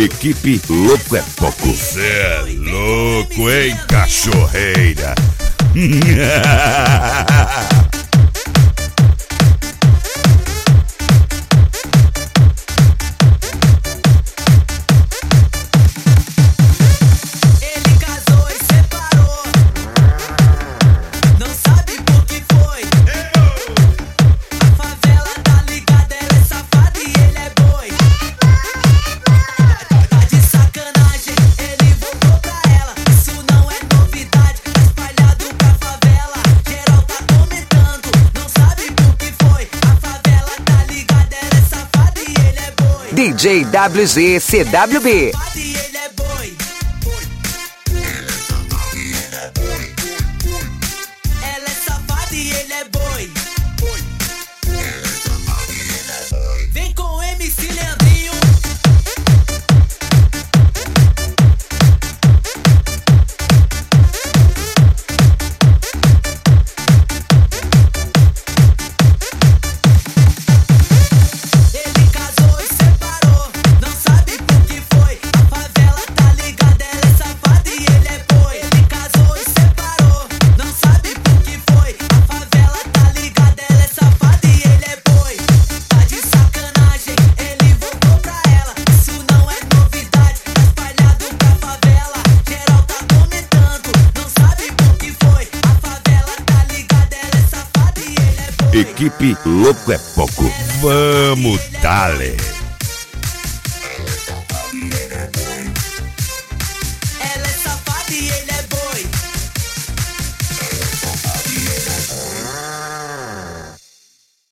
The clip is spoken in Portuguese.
Equipe Louco é Pouco. Cê é louco, hein, cachorreira? DJ WG CWB. Ela é safada e ele é boi. Vem com o MC Leandrinho. Ele casou e separou, não sabe por que foi. A favela tá ligada, ela é safada e ele é boi. Ele casou e separou, não sabe por que foi. A favela tá ligada, ela é safada e ele é boi. Tá de sacanagem, ele voltou pra ela. Isso não é novidade, tá espalhado pra favela. Geral tá comentando, não sabe por que foi. A favela tá ligada, ela é safada e ele é boi. Equipe Louco é Pouco. Vamos, dale!